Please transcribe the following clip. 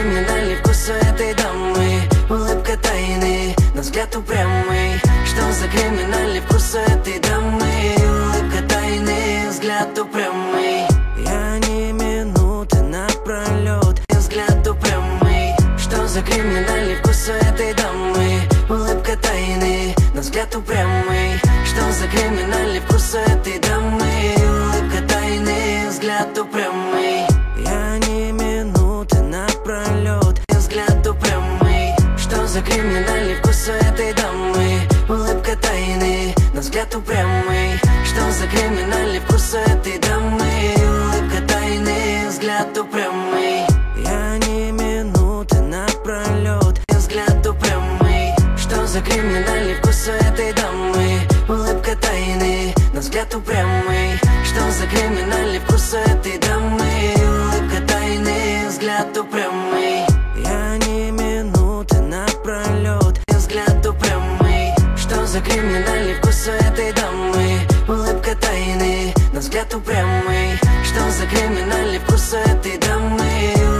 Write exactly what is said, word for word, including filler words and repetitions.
криминальный вкус у этой дамы? Улыбка тайны, но взгляд упрямый. Что за криминальный вкус у этой дамы? Улыбка тайны, взгляд упрямый. Я не минуты напролет, взгляд упрямый. Что за криминальный вкус у этой дамы? Улыбка тайны, но взгляд упрямый. Что за криминальный вкус у этой дамы? Улыбка тайны, взгляд упрямый. Я не минуты напролет, взгляд упрямый. Что за криминальный вкус у этой дамы? Улыбка тайны, но взгляд упрямый. Что за криминальный вкус у этой дамы? Улыбка тайны, взгляд упрямый. Я не минуты напролет, взгляд упрямый. Что за криминальный вкус у этой дамы? Улыбка тайны, но взгляд упрямый. Что за криминальный вкус у этой дамы? Улыбка тайны, взгляд упрямый. Я не минуты напролет, взгляд упрямый. Что за криминальный вкус у этой дамы? Улыбка тайны, но взгляд упрямый. Что за криминальный вкус у этой дамы?